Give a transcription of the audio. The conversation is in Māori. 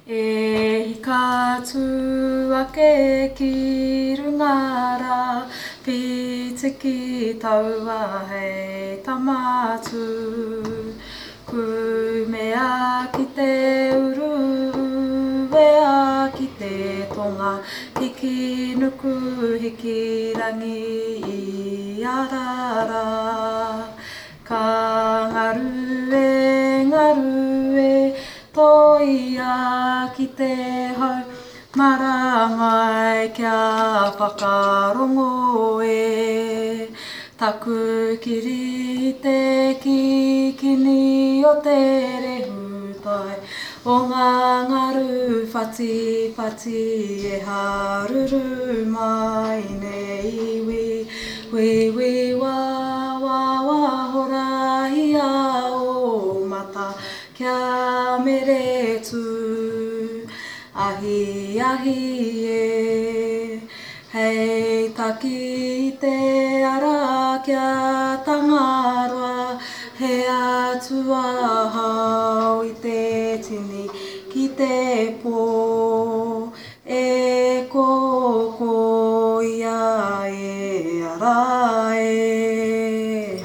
E hika tū ake ki rungara, pitiki taua hei tamatu. Ku mea ki te uru, wea ki te tonga, hiki nuku, hiki rangi I arara. Ka ngaru e, toia ki te hau, marangai kia whakarongo e. Taku kiri te kikini o te rehutai, o ngā ngaru whati pati e haruru mai nei iwi. Wi wa hora ia o mata kia mere tū, ahi e. Hei taki te ara kia tangaroa, he atua hau I te tini ki te pō.